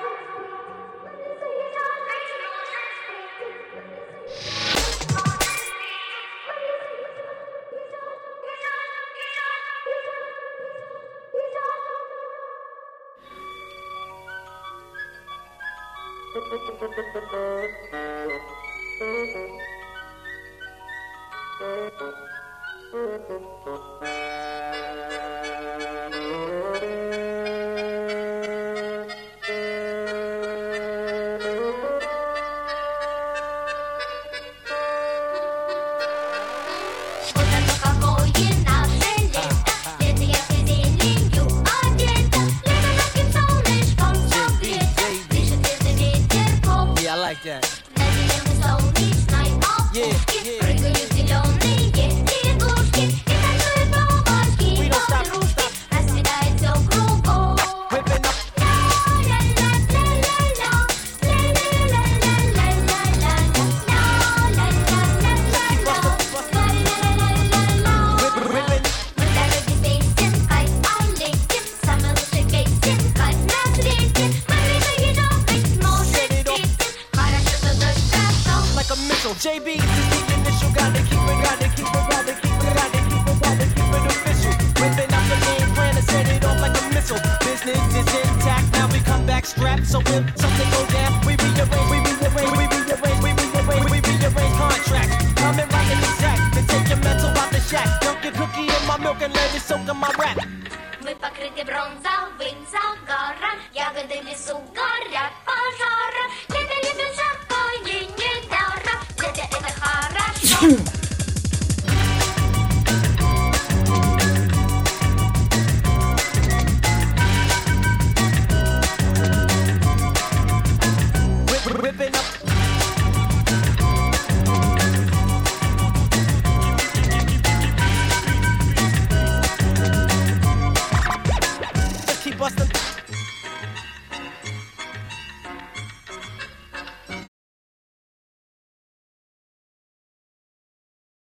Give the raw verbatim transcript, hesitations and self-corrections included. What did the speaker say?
J B, this is the initial, gotta keep it, gotta keep it, gotta keep it, gotta keep it, gotta keep it official. Whipping out the game plan and set it off like a missile. Business is intact, now we come back strapped. So if something go down, we rearrange, we rearrange, we rearrange, we rearrange, we rearrange contracts. Coming right in exact, then take your mental out the shack. Dunk your cookie in my milk and let it soak in my rap. Мы покрыты бронзовым